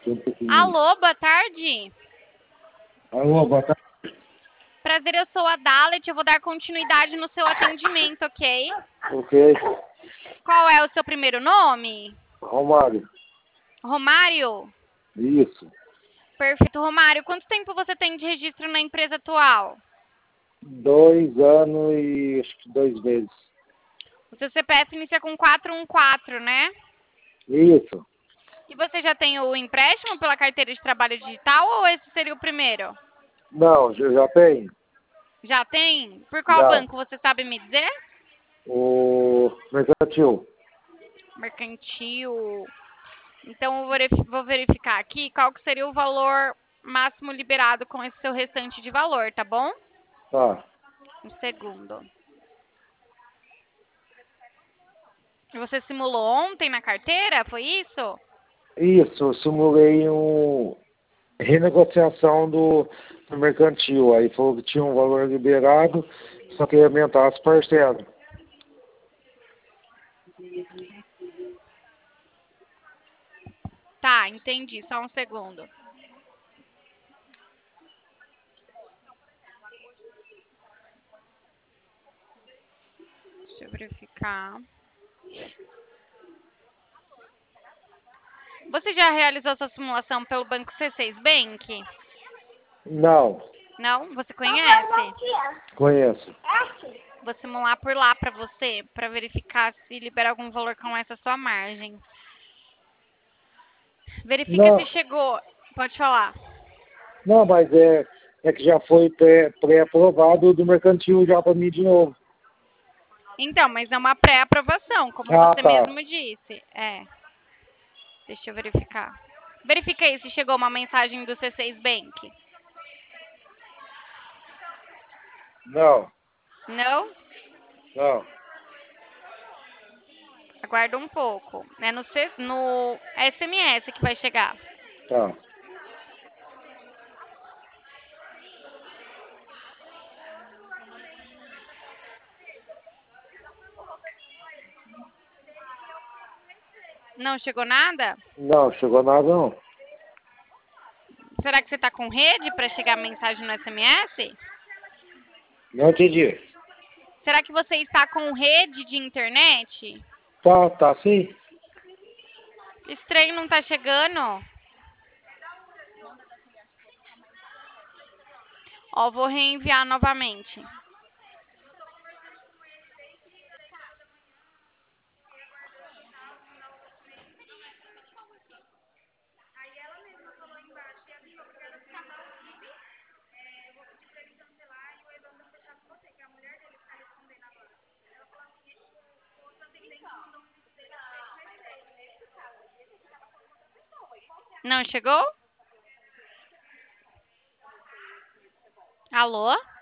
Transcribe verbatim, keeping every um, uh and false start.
Alô, boa tarde. Alô, boa tarde. Prazer, eu sou a Dalet, eu vou dar continuidade no seu atendimento, ok? Ok. Qual é o seu primeiro nome? Romário. Romário? Isso. Perfeito. Romário, quanto tempo você tem de registro na empresa atual? Dois anos e acho que dois meses. O seu C P F inicia com quatro um quatro, né? Isso. E você já tem o empréstimo pela carteira de trabalho digital ou esse seria o primeiro? Não, eu já tenho. Já tem? Por qual Já. banco, você sabe me dizer? O mercantil. Mercantil. Então, eu vou verif- vou verificar aqui qual que seria o valor máximo liberado com esse seu restante de valor, tá bom? Tá. Um segundo. Você simulou ontem na carteira, foi isso? Isso, eu simulei um renegociação do, do mercantil. Aí falou que tinha um valor liberado, só que ia aumentar as parcelas. Tá, entendi. Só um segundo. Deixa eu verificar. Você já realizou sua simulação pelo Banco C seis Bank? Não, Não? Você conhece? conheço. Vou simular por lá pra você, pra verificar se libera algum valor com essa sua margem. Verifica se Não, chegou. Pode falar. não, mas é, é que já foi pré- pré-aprovado do mercantil já para mim de novo. Então, mas é uma pré-aprovação, como Ah, você tá. mesmo disse. É. Deixa eu verificar. Verifica aí se chegou uma mensagem do C seis Bank. Não, Não? não. Aguarda um pouco. É no, C... no S M S que vai chegar. Tá. Não chegou nada? Não, chegou nada não. Será que você está com rede para chegar a mensagem no S M S? Não entendi. Será que você está com rede de internet? Tá, tá sim? Estranho, não tá chegando. Ó, vou reenviar novamente. Não chegou? Alô?